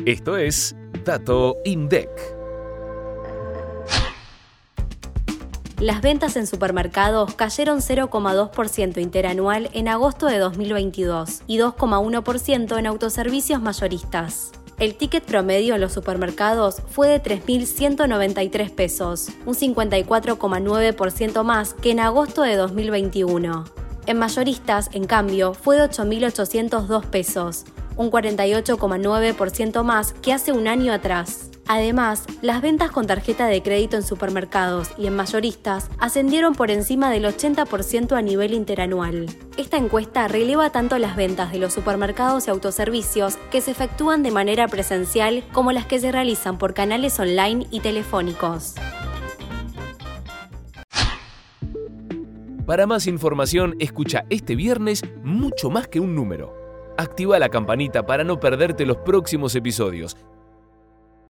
Esto es Dato INDEC. Las ventas en supermercados cayeron 0,2% interanual en agosto de 2022 y 2,1% en autoservicios mayoristas. El ticket promedio en los supermercados fue de 3.193 pesos, un 54,9% más que en agosto de 2021. En mayoristas, en cambio, fue de 8.802 pesos, un 48,9% más que hace un año atrás. Además, las ventas con tarjeta de crédito en supermercados y en mayoristas ascendieron por encima del 80% a nivel interanual. Esta encuesta releva tanto las ventas de los supermercados y autoservicios que se efectúan de manera presencial como las que se realizan por canales online y telefónicos. Para más información, escucha este viernes Mucho Más que un Número. Activa la campanita para no perderte los próximos episodios